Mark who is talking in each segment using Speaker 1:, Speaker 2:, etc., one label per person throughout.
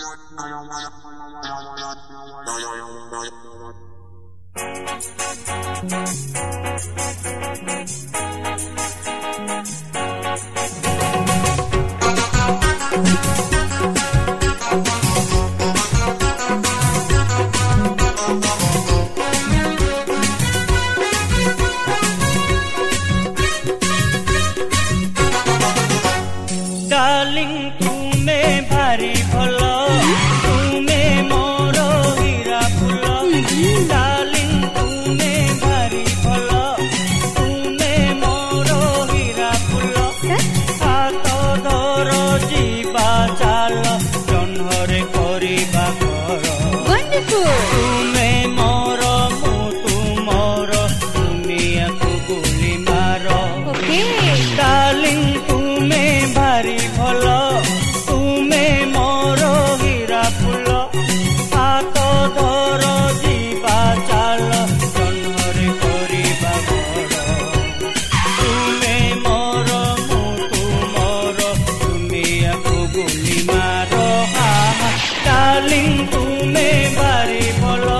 Speaker 1: darling तुमे भारी भलो तुमे मोर हीरा फूल डार्लिंग तुमे भारी भलो तुमे मोर हीरा फूल हाथ धर जीवा चाल जन्हरे करिबा घर तुमे मोर मु तुमर दुनिया को गोली मार डार्लिंग तुमे भारी भलो तुमे मोर हीरा फूल हाथ धर जीवा चाल जन्हरे करिबा घर तुमे मोर मु तुमर दुनिया को गोली मार डार्लिंग तुमे भारी भलो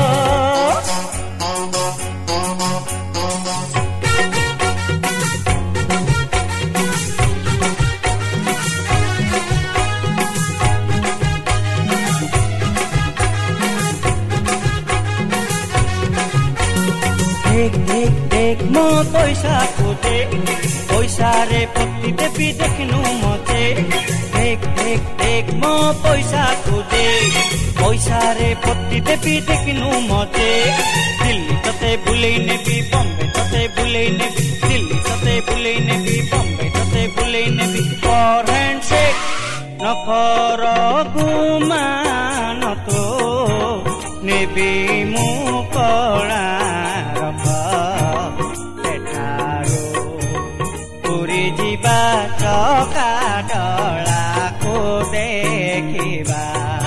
Speaker 1: देख देख देख मो पैसा को देख पैसा रे पत्ती देवी देखनु मते देख देख देख मो पैसा को देख पैसा रे पत्ती देवी देखनु मते दिल्ली तते बुलेई नेबी बम्बे तते बुलेई नेबी दिल्ली तते बुलेई नेबी बम्बे तते बुलेई नेबी फॉर हैंडशेक नखर गुमान तो नेबी मु कळा जीवा चका डला को देखिबा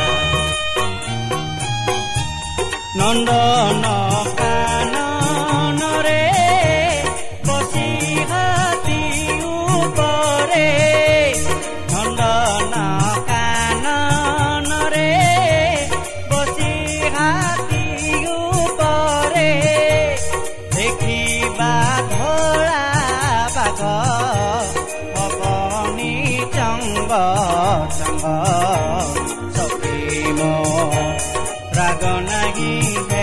Speaker 1: नंदन कानन रे बसी हाथी उपरे नंदन कानन रे बसी हाथी उपरे देखिबा धोला बाघ चंग चंग सखी मो राग नहीं